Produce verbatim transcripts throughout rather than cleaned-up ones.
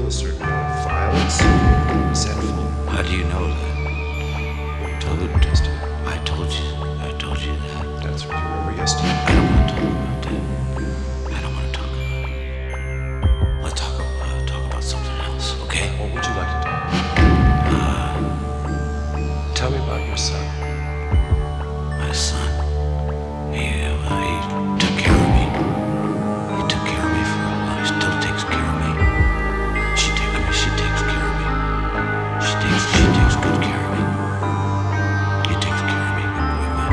a certain kind of violence, resentful. How do you know that? Told you yesterday. I told you. I told you that. That's what you remember yesterday. I don't want to talk about that. I don't want to talk about it. Let's talk about, uh, talk about something else, okay? What would you like to talk about? Uh, Tell me about your son. my son. He, uh, he took care of me. He took care of me for a while. He still takes care of me. She takes me. She takes care of me. She takes. She takes good care of me. He takes care of me. Good boy, man.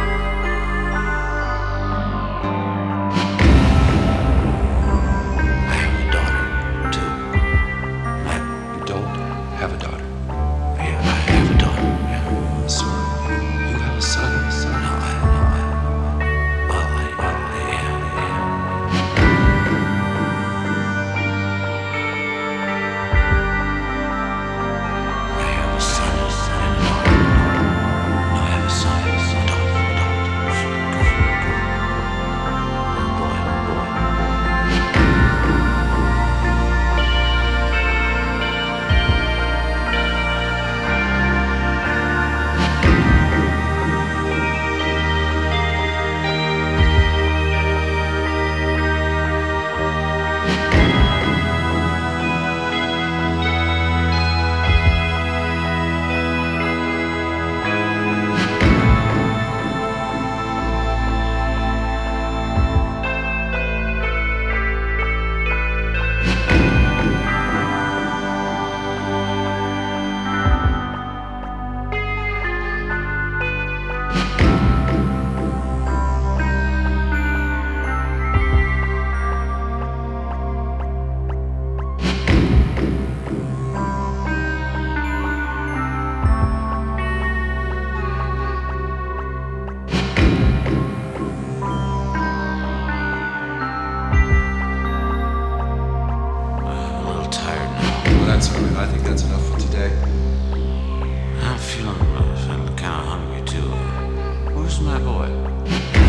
I have a daughter too. I, You don't have a daughter. yeah, I have a daughter. Yeah. Sorry. You have a son. A son. No, I, no, I. Well, I, well, yeah, yeah. I have a son, a son, and a daughter. No, I have a son, a son, a daughter, a daughter. Oh boy, oh boy. I'm a little tired now. Well, that's all right. I think that's enough for today. I'm feeling, uh, feeling kind of hungry too. Where's my boy?